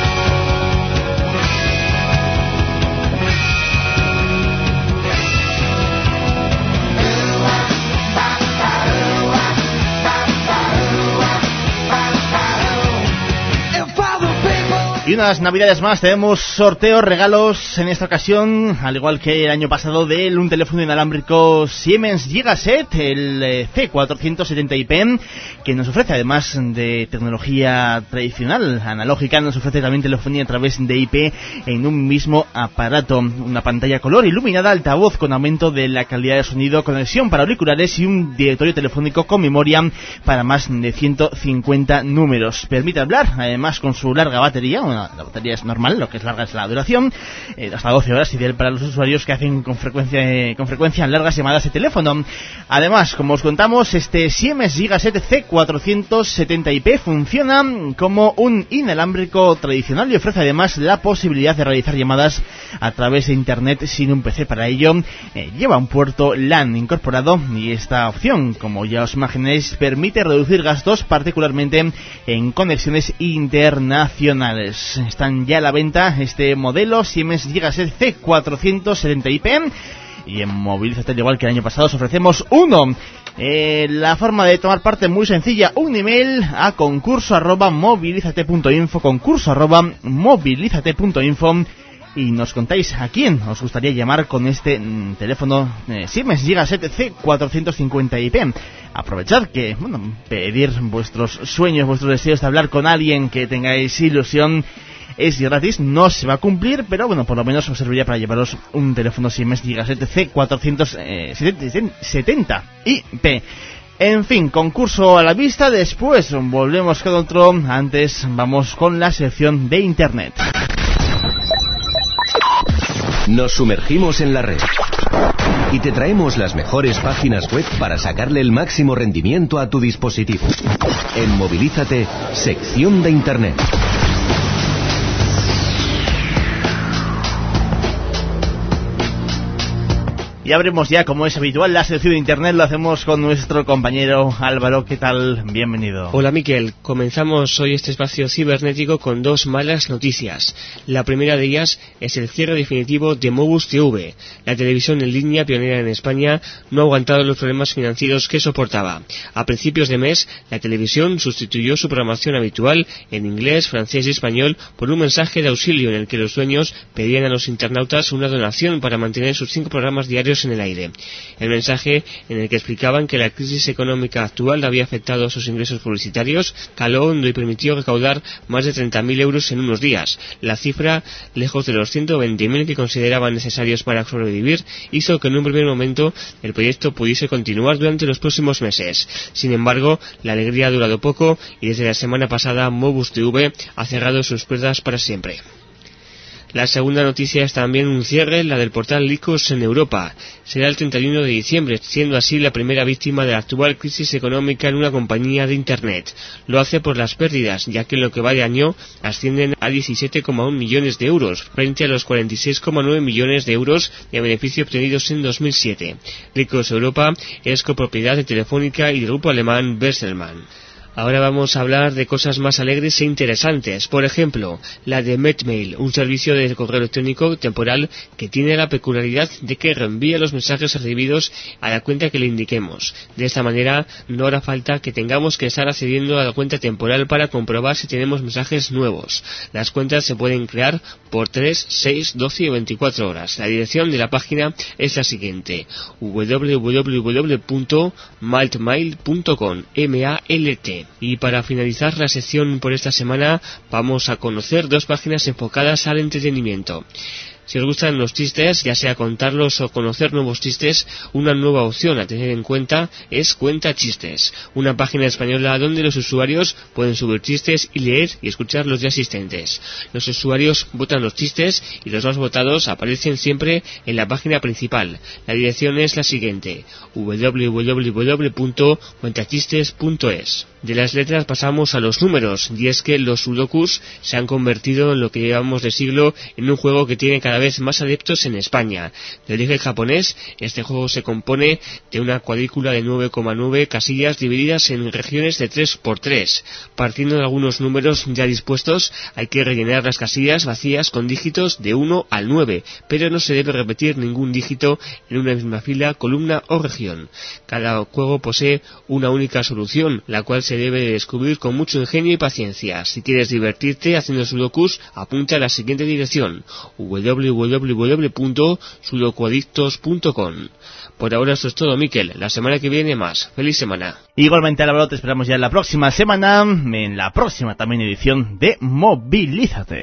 Y unas navidades más, tenemos sorteos, regalos en esta ocasión, al igual que el año pasado, de un teléfono inalámbrico Siemens Gigaset, el C470IP, que nos ofrece, además de tecnología tradicional, analógica, nos ofrece también telefonía a través de IP en un mismo aparato. Una pantalla color iluminada, altavoz con aumento de la calidad de sonido, conexión para auriculares y un directorio telefónico con memoria para más de 150 números. Permite hablar, además, con su larga batería. La batería es normal, lo que es larga es la duración, hasta 12 horas, ideal para los usuarios que hacen con frecuencia largas llamadas de teléfono. Además, como os contamos, este Siemens Gigaset C470IP funciona como un inalámbrico tradicional y ofrece además la posibilidad de realizar llamadas a través de internet sin un PC. Para ello lleva un puerto LAN incorporado, y esta opción, como ya os imagináis, permite reducir gastos, particularmente en conexiones internacionales. Están ya a la venta este modelo Siemens Gigaset C470IP, y en Movilízate, al igual que el año pasado, os ofrecemos uno. La forma de tomar parte es muy sencilla: un email a concurso@movilizate.info, concurso@movilizate.info, y nos contáis a quién os gustaría llamar con este teléfono Siemens Gigaset C450IP. Aprovechad que, pedir vuestros sueños, vuestros deseos de hablar con alguien que tengáis ilusión es gratis, no se va a cumplir, pero por lo menos os serviría para llevaros un teléfono Siemens Gigaset C470IP. En fin, concurso a la vista, después volvemos con otro. Antes vamos con la sección de Internet. Nos sumergimos en la red y te traemos las mejores páginas web para sacarle el máximo rendimiento a tu dispositivo. En Movilízate, sección de Internet. Y abrimos ya, como es habitual, la sección de Internet. Lo hacemos con nuestro compañero Álvaro. ¿Qué tal? Bienvenido. Hola, Miquel. Comenzamos hoy este espacio cibernético con 2 malas noticias. La primera de ellas es el cierre definitivo de Mobus TV. La televisión en línea pionera en España no ha aguantado los problemas financieros que soportaba. A principios de mes, la televisión sustituyó su programación habitual en inglés, francés y español por un mensaje de auxilio en el que los dueños pedían a los internautas una donación para mantener sus 5 programas diarios en el aire. El mensaje, en el que explicaban que la crisis económica actual había afectado a sus ingresos publicitarios, caló hondo y permitió recaudar más de 30.000 euros en unos días. La cifra, lejos de los 120.000 que consideraban necesarios para sobrevivir, hizo que en un primer momento el proyecto pudiese continuar durante los próximos meses. Sin embargo, la alegría ha durado poco, y desde la semana pasada Mobus TV ha cerrado sus puertas para siempre. La segunda noticia es también un cierre, la del portal Lycos en Europa. Será el 31 de diciembre, siendo así la primera víctima de la actual crisis económica en una compañía de Internet. Lo hace por las pérdidas, ya que en lo que va de año ascienden a 17,1 millones de euros, frente a los 46,9 millones de euros de beneficio obtenidos en 2007. Lycos Europa es copropiedad de Telefónica y del grupo alemán Bertelsmann. Ahora vamos a hablar de cosas más alegres e interesantes. Por ejemplo, la de Metmail, un servicio de correo electrónico temporal que tiene la peculiaridad de que reenvía los mensajes recibidos a la cuenta que le indiquemos. De esta manera, no hará falta que tengamos que estar accediendo a la cuenta temporal para comprobar si tenemos mensajes nuevos. Las cuentas se pueden crear por 3, 6, 12 o 24 horas. La dirección de la página es la siguiente: www.maltmail.com, M-A-L-T. Y para finalizar la sección por esta semana, vamos a conocer 2 páginas enfocadas al entretenimiento. Si os gustan los chistes, ya sea contarlos o conocer nuevos chistes, una nueva opción a tener en cuenta es Cuenta Chistes, una página española donde los usuarios pueden subir chistes y leer y escuchar los ya existentes. Los usuarios votan los chistes y los más votados aparecen siempre en la página principal. La dirección es la siguiente: www.cuentachistes.es. De las letras pasamos a los números, y es que los sudokus se han convertido en lo que llevamos de siglo en un juego que tiene cada vez más adeptos en España. De origen japonés, este juego se compone de una cuadrícula de 9,9 casillas divididas en regiones de 3×3. Partiendo de algunos números ya dispuestos, hay que rellenar las casillas vacías con dígitos de 1 al 9, pero no se debe repetir ningún dígito en una misma fila, columna o región. Cada juego posee una única solución, la cual se debe de descubrir con mucho ingenio y paciencia. Si quieres divertirte haciendo sudokus, apunta a la siguiente dirección: www.sudokuadictos.com. Por ahora esto es todo, Miquel. La semana que viene más. ¡Feliz semana! Igualmente, Álvaro, te esperamos ya en la próxima semana, en la próxima también edición de Movilízate.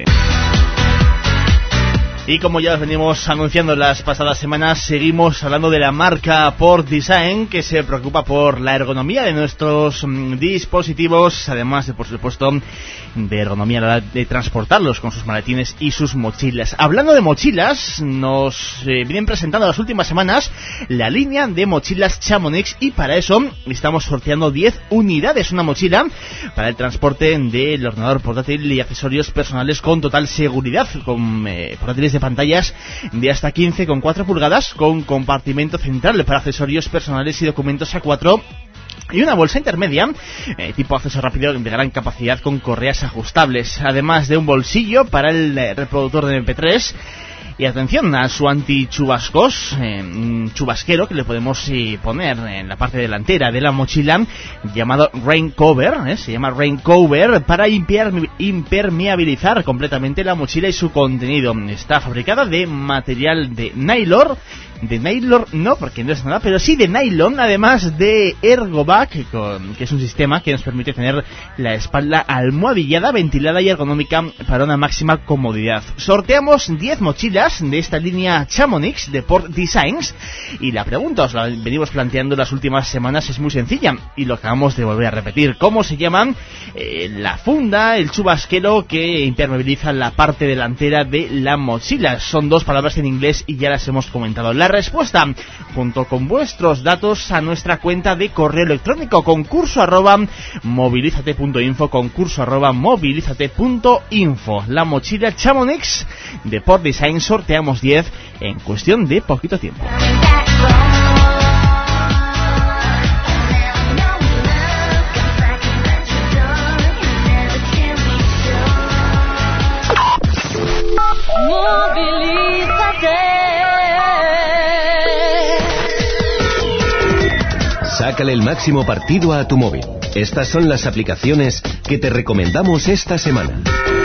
Y como ya os venimos anunciando las pasadas semanas, seguimos hablando de la marca Port Design, que se preocupa por la ergonomía de nuestros dispositivos, además de, por supuesto, de ergonomía a la hora de transportarlos con sus maletines y sus mochilas. Hablando de mochilas, nos vienen presentando las últimas semanas la línea de mochilas Chamonix, y para eso estamos sorteando 10 unidades, una mochila para el transporte del ordenador portátil y accesorios personales con total seguridad, con portátiles de pantallas de hasta 15,4 pulgadas con compartimento central para accesorios personales y documentos A4, y una bolsa intermedia tipo acceso rápido de gran capacidad con correas ajustables, además de un bolsillo para el reproductor de MP3. Y atención a su anti-chubascos, un chubasquero que le podemos poner en la parte delantera de la mochila, llamado Rain Cover, se llama Rain Cover, para impermeabilizar completamente la mochila y su contenido. Está fabricada de material de nylon no, porque no es nada, pero sí de nylon, además de Ergovac, que es un sistema que nos permite tener la espalda almohadillada, ventilada y ergonómica para una máxima comodidad. Sorteamos 10 mochilas de esta línea Chamonix de Port Designs, y la pregunta, os la venimos planteando las últimas semanas, es muy sencilla y lo acabamos de volver a repetir: ¿cómo se llaman la funda, el chubasquero que impermeabiliza la parte delantera de la mochila? Son dos palabras en inglés y ya las hemos comentado. La respuesta, junto con vuestros datos, a nuestra cuenta de correo electrónico, concurso@movilizate.info, concurso@movilizate.info. La mochila Chamonix de Port Design, sorteamos 10 en cuestión de poquito tiempo. Sácale el máximo partido a tu móvil. Estas son las aplicaciones que te recomendamos esta semana.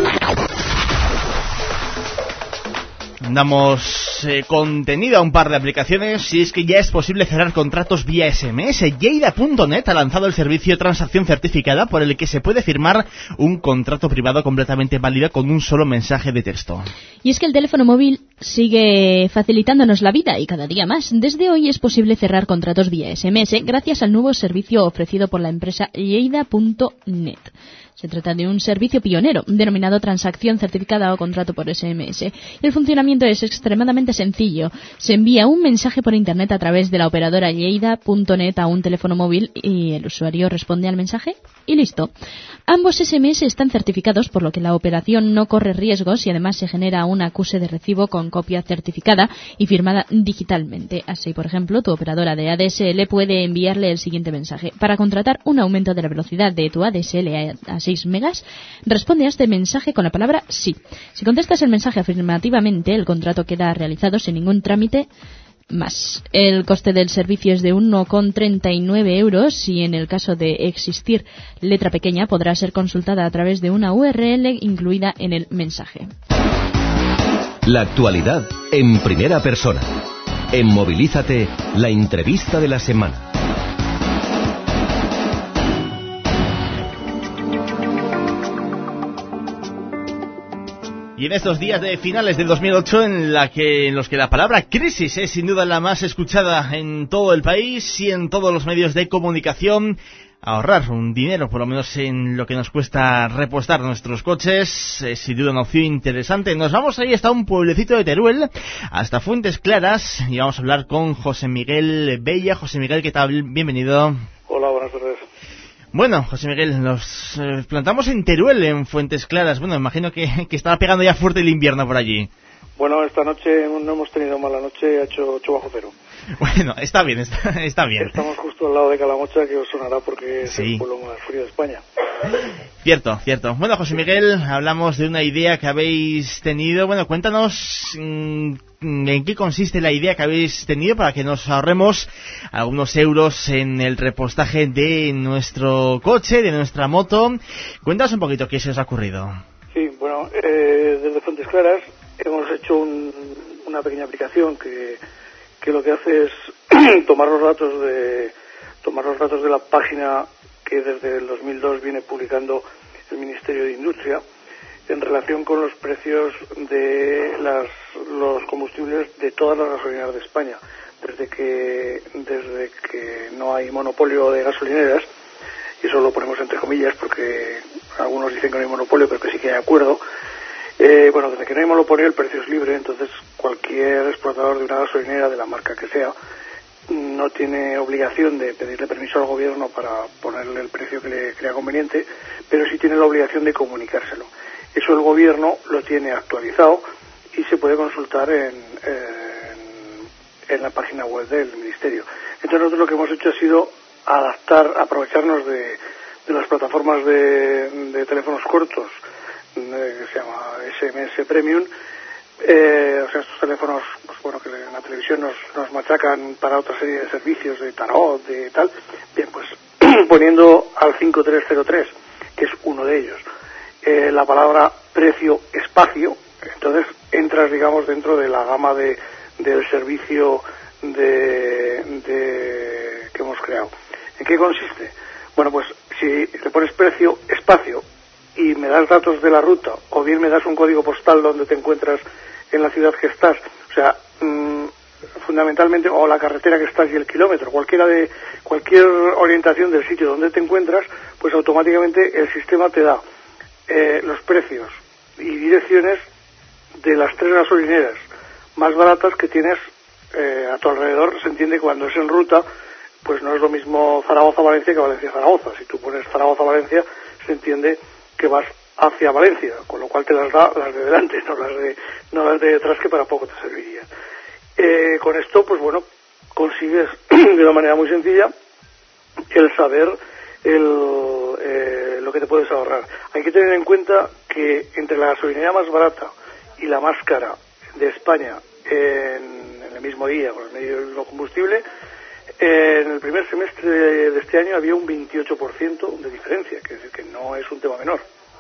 Damos contenido a un par de aplicaciones, y es que ya es posible cerrar contratos vía SMS. Lleida.net ha lanzado el servicio de transacción certificada, por el que se puede firmar un contrato privado completamente válido con un solo mensaje de texto. Y es que el teléfono móvil sigue facilitándonos la vida, y cada día más. Desde hoy es posible cerrar contratos vía SMS gracias al nuevo servicio ofrecido por la empresa Lleida.net. Se trata de un servicio pionero denominado transacción certificada o contrato por SMS. El funcionamiento es extremadamente sencillo. Se envía un mensaje por internet a través de la operadora Lleida.net a un teléfono móvil, y el usuario responde al mensaje y listo. Ambos SMS están certificados, por lo que la operación no corre riesgos, y además se genera un acuse de recibo con copia certificada y firmada digitalmente. Así, por ejemplo, tu operadora de ADSL puede enviarle el siguiente mensaje: para contratar un aumento de la velocidad de tu ADSL a 6 megas, responde a este mensaje con la palabra sí. Si contestas el mensaje afirmativamente, el contrato queda realizado sin ningún trámite más. El coste del servicio es de 1,39 euros, y en el caso de existir letra pequeña podrá ser consultada a través de una URL incluida en el mensaje. La actualidad en primera persona. En Movilízate, la entrevista de la semana. Y en estos días de finales de 2008 en los que la palabra crisis es sin duda la más escuchada en todo el país y en todos los medios de comunicación, ahorrar un dinero, por lo menos en lo que nos cuesta repostar nuestros coches, es sin duda una opción interesante. Nos vamos ahí hasta un pueblecito de Teruel, hasta Fuentes Claras, y vamos a hablar con José Miguel Bella. José Miguel, ¿qué tal? Bienvenido. Hola, buenas tardes. Bueno, José Miguel, nos plantamos en Teruel, en Fuentes Claras. Bueno, imagino que estaba pegando ya fuerte el invierno por allí. Bueno, esta noche no hemos tenido mala noche, ha hecho 8 bajo cero. Bueno, está bien, está bien. Estamos justo al lado de Calamocha, que os sonará porque es el pueblo más frío de España. Cierto. Bueno, José Miguel, hablamos de una idea que habéis tenido. Bueno, cuéntanos en qué consiste la idea que habéis tenido para que nos ahorremos algunos euros en el repostaje de nuestro coche, de nuestra moto. Cuéntanos un poquito qué se os ha ocurrido. Sí, bueno, desde Fuentes Claras hemos hecho una pequeña aplicación que lo que hace es tomar los datos de la página que desde el 2002 viene publicando el Ministerio de Industria en relación con los precios de los combustibles de todas las gasolineras de España, desde que no hay monopolio de gasolineras, y eso lo ponemos entre comillas porque algunos dicen que no hay monopolio pero que sí que hay acuerdo. Bueno, desde que no hay monopolio el precio es libre, entonces cualquier explotador de una gasolinera de la marca que sea no tiene obligación de pedirle permiso al gobierno para ponerle el precio que le crea conveniente, pero sí tiene la obligación de comunicárselo. Eso el gobierno lo tiene actualizado y se puede consultar en la página web del Ministerio. Entonces nosotros lo que hemos hecho ha sido aprovecharnos de las plataformas de teléfonos cortos, que se llama SMS Premium, o sea, estos teléfonos, pues bueno, que en la televisión nos machacan para otra serie de servicios de tarot, de tal. Bien, pues poniendo al 5303, que es uno de ellos, la palabra precio espacio, entonces entras, digamos, dentro de la gama del servicio que hemos creado. ¿En qué consiste? Bueno, pues si le pones precio espacio y me das datos de la ruta, o bien me das un código postal donde te encuentras en la ciudad que estás, o sea, fundamentalmente, o la carretera que estás y el kilómetro, cualquier orientación del sitio donde te encuentras, pues automáticamente el sistema te da los precios y direcciones de las 3 gasolineras más baratas que tienes a tu alrededor. Se entiende que cuando es en ruta, pues no es lo mismo Zaragoza-Valencia que Valencia-Zaragoza. Si tú pones Zaragoza-Valencia, se entiende que vas hacia Valencia, con lo cual te las da las de delante, no las de detrás, que para poco te serviría. Con esto, pues bueno, consigues de una manera muy sencilla el saber lo que te puedes ahorrar. Hay que tener en cuenta que entre la gasolinera más barata y la más cara de España en el mismo día, con el medio del combustible, en el primer semestre de este año había un 28% de diferencia, que es decir, que no es un tema menor.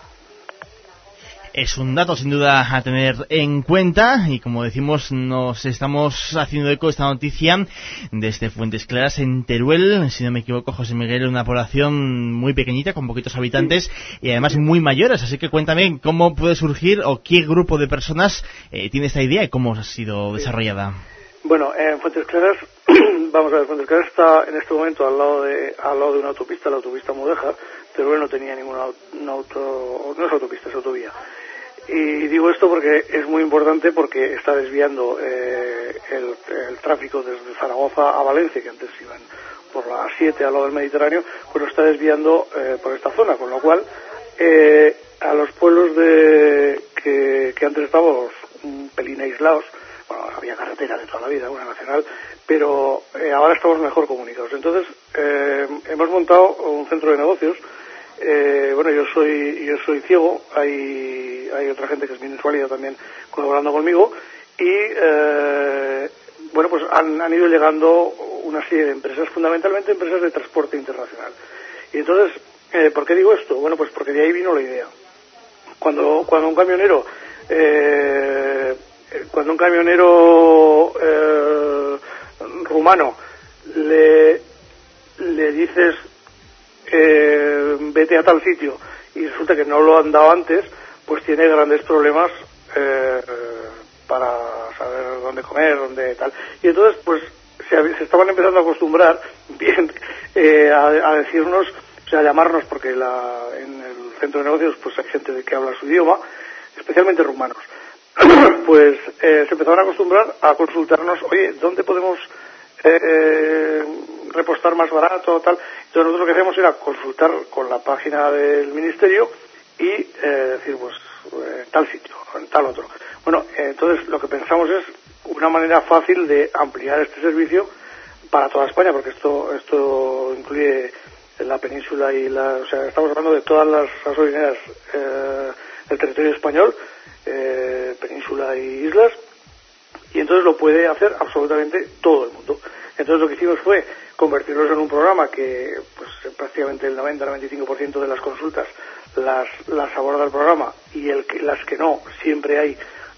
Es un dato sin duda a tener en cuenta, y como decimos, nos estamos haciendo eco de esta noticia desde Fuentes Claras en Teruel, si no me equivoco, José Miguel, una población muy pequeñita, con poquitos habitantes, y además muy mayores, así que cuéntame cómo puede surgir o qué grupo de personas tiene esta idea y cómo ha sido desarrollada. Bueno, en Fuentes Claras, vamos a ver, Fuentes Claras está en este momento al lado de una autopista, la autopista Mudéjar. Teruel no tenía ninguna no es autopista, es autovía. Y digo esto porque es muy importante, porque está desviando el tráfico desde Zaragoza a Valencia, que antes iban por la 7 al lado del Mediterráneo, pues lo está desviando por esta zona, con lo cual a los pueblos que antes estábamos un pelín aislados, bueno, había carretera de toda la vida, una nacional, pero ahora estamos mejor comunicados. Entonces hemos montado un centro de negocios. Bueno, yo soy ciego, hay otra gente que es minusválida también colaborando conmigo, y bueno, pues han ido llegando una serie de empresas, fundamentalmente empresas de transporte internacional. Y entonces, ¿por qué digo esto? Bueno, pues porque de ahí vino la idea. Cuando un camionero rumano le dices vete a tal sitio y resulta que no lo han dado antes, pues tiene grandes problemas para saber dónde comer, dónde tal. Y entonces, pues, se estaban empezando a acostumbrar bien a decirnos, o sea, a llamarnos, porque en el centro de negocios pues hay gente que habla su idioma, especialmente rumanos. Pues se empezaron a acostumbrar a consultarnos, oye, ¿dónde podemos repostar más barato, tal? Entonces nosotros lo que hacíamos era consultar con la página del ministerio y decir, pues, en tal sitio, en tal otro. Bueno, entonces lo que pensamos es una manera fácil de ampliar este servicio para toda España, porque esto incluye la península y o sea, estamos hablando de todas las gasolineras del territorio español, península y islas, y entonces lo puede hacer absolutamente todo el mundo. Entonces lo que hicimos fue convertirlos en un programa que pues prácticamente el 90-95% de las consultas las aborda el programa, y las que no, siempre hay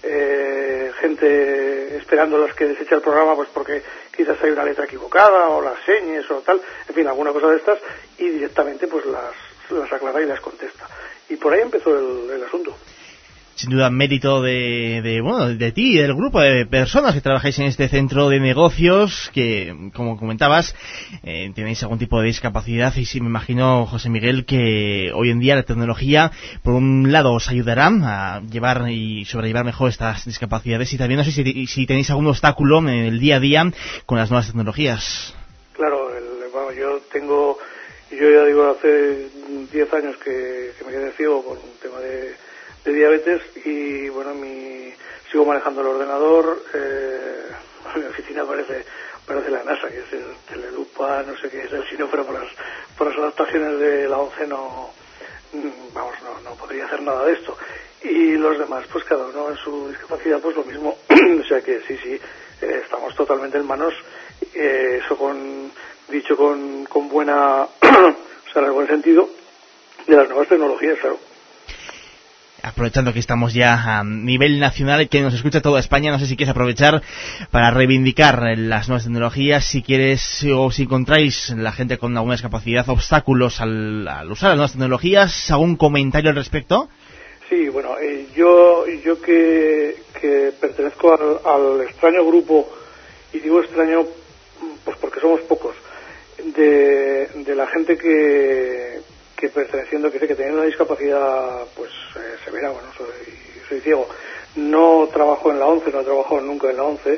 gente esperando las que desecha el programa, pues porque quizás hay una letra equivocada o las señas o tal, en fin, alguna cosa de estas, y directamente pues las aclara y las contesta. Y por ahí empezó el asunto. Sin duda, mérito de ti y del grupo de personas que trabajáis en este centro de negocios, que, como comentabas, tenéis algún tipo de discapacidad, y sí me imagino, José Miguel, que hoy en día la tecnología, por un lado, os ayudará a llevar y sobrellevar mejor estas discapacidades, y también no sé si tenéis algún obstáculo en el día a día con las nuevas tecnologías. Claro, yo ya digo, hace 10 años que me quedé ciego por un tema de diabetes, y bueno, sigo manejando el ordenador. Mi oficina parece la NASA, que es el Telelupa, no sé qué es, si no fuera por las adaptaciones de la 11 no podría hacer nada de esto. Y los demás, pues cada uno en su discapacidad, pues lo mismo. O sea que sí, estamos totalmente en manos, eso dicho con buena, o sea, en el buen sentido de las nuevas tecnologías, claro. Aprovechando que estamos ya a nivel nacional y que nos escucha toda España, no sé si quieres aprovechar para reivindicar las nuevas tecnologías, si quieres, o si encontráis la gente con alguna discapacidad obstáculos al usar las nuevas tecnologías, ¿algún comentario al respecto? Sí, bueno, yo que pertenezco al extraño grupo, y digo extraño pues porque somos pocos, de la gente que perteneciendo, que teniendo una discapacidad pues severa, bueno, soy ciego, no trabajo en la 11, no he trabajado nunca en la 11,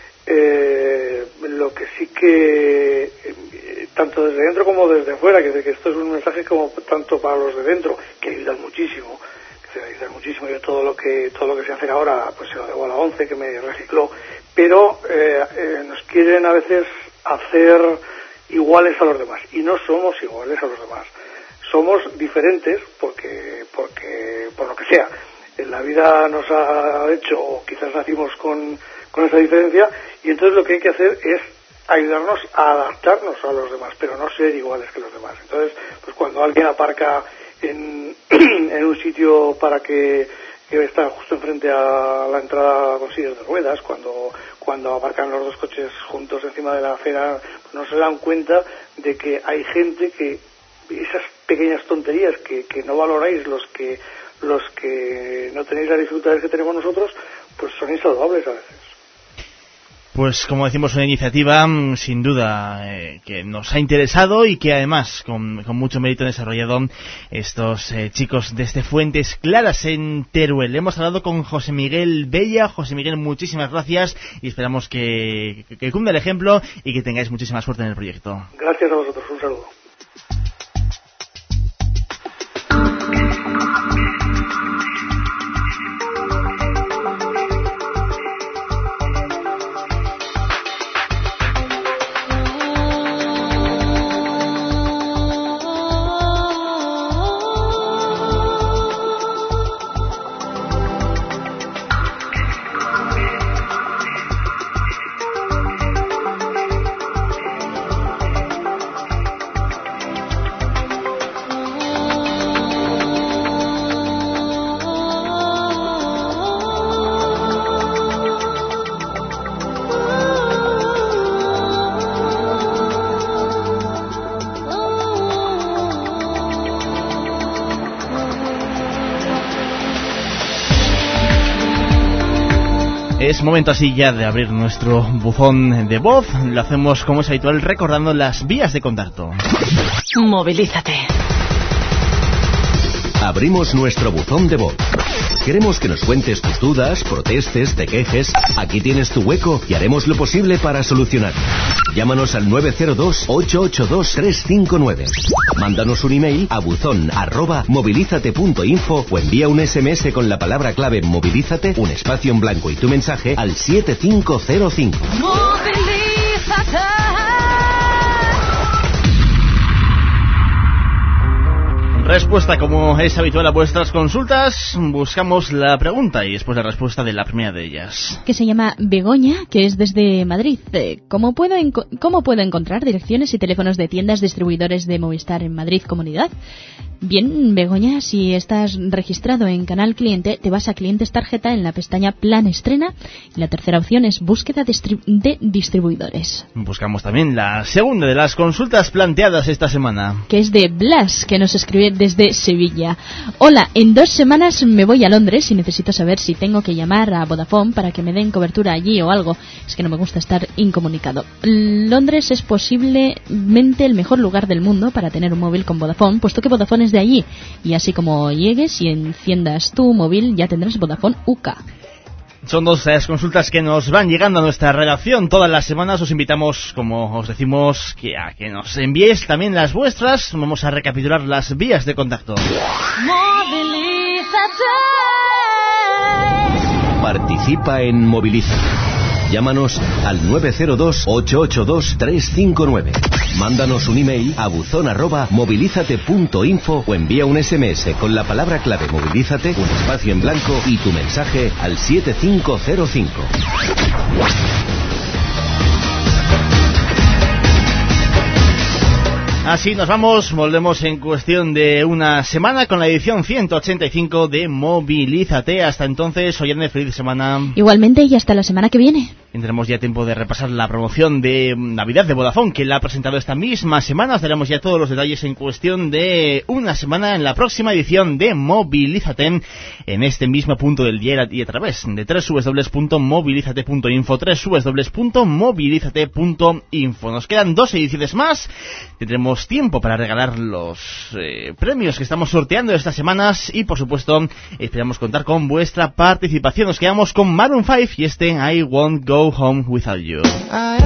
lo que sí que tanto desde dentro como desde fuera, que esto es un mensaje como tanto para los de dentro, que ayudan muchísimo, yo todo lo que se hace ahora pues se lo debo a la 11, que me recicló, pero nos quieren a veces hacer iguales a los demás, y no somos iguales a los demás. Somos diferentes porque por lo que sea, en la vida nos ha hecho, o quizás nacimos con esa diferencia, y entonces lo que hay que hacer es ayudarnos a adaptarnos a los demás, pero no ser iguales que los demás. Entonces, pues cuando alguien aparca en un sitio que está justo enfrente a la entrada con sillas de ruedas, cuando aparcan los dos coches juntos encima de la acera, pues no se dan cuenta de que hay gente que esas pequeñas tonterías que no valoráis los que no tenéis las dificultades que tenemos nosotros, pues son insalvables a veces. Pues como decimos, una iniciativa sin duda que nos ha interesado, y que además con mucho mérito han desarrollado estos chicos desde Fuentes Claras en Teruel. Hemos hablado con José Miguel Bella. José Miguel, muchísimas gracias, y esperamos que cunda el ejemplo y que tengáis muchísima suerte en el proyecto. Gracias a vosotros, un saludo. Es momento así ya de abrir nuestro buzón de voz. Lo hacemos como es habitual recordando las vías de contacto. Movilízate. Abrimos nuestro buzón de voz. Queremos que nos cuentes tus dudas, protestes, te quejes. Aquí tienes tu hueco y haremos lo posible para solucionar. Llámanos al 902-882-359. Mándanos un email a buzón@movilizate.info o envía un SMS con la palabra clave Movilízate, un espacio en blanco y tu mensaje al 7505. Movilízate. Respuesta como es habitual a vuestras consultas. Buscamos la pregunta y después la respuesta de la primera de ellas. Que se llama Begoña, que es desde Madrid. ¿Cómo puedo encontrar direcciones y teléfonos de tiendas distribuidores de Movistar en Madrid Comunidad? Bien, Begoña, si estás registrado en Canal Cliente, te vas a Clientes Tarjeta en la pestaña Plan Estrena y la tercera opción es Búsqueda de distribuidores. Buscamos también la segunda de las consultas planteadas esta semana. Que es de Blas, que nos escribe desde Sevilla. Hola, en 2 semanas me voy a Londres y necesito saber si tengo que llamar a Vodafone para que me den cobertura allí o algo. Es que no me gusta estar incomunicado. Londres es posiblemente el mejor lugar del mundo para tener un móvil con Vodafone, puesto que Vodafone es de allí. Y así como llegues y enciendas tu móvil, ya tendrás Vodafone UK. Son 2 las consultas que nos van llegando a nuestra redacción todas las semanas. Os invitamos, como os decimos, que nos enviéis también las vuestras. Vamos a recapitular las vías de contacto. Participa en Movilízate. Llámanos al 902-882-359. Mándanos un email a buzón@movilizate.info o envía un SMS con la palabra clave Movilízate, un espacio en blanco y tu mensaje al 7505. Así nos vamos, volvemos en cuestión de una semana con la edición 185 de Movilízate. Hasta entonces, Ollane, feliz semana. Igualmente, y hasta la semana que viene. Tendremos ya tiempo de repasar la promoción de Navidad de Vodafone, que la ha presentado esta misma semana. Os daremos ya todos los detalles en cuestión de una semana en la próxima edición de Movilízate, en este mismo punto del día y a través de www.movilizate.info, www.movilizate.info. Nos quedan 2 ediciones más. Tendremos tiempo para regalar los premios que estamos sorteando estas semanas y, por supuesto, esperamos contar con vuestra participación. Nos quedamos con Maroon 5 y este I Won't Go Home Without You.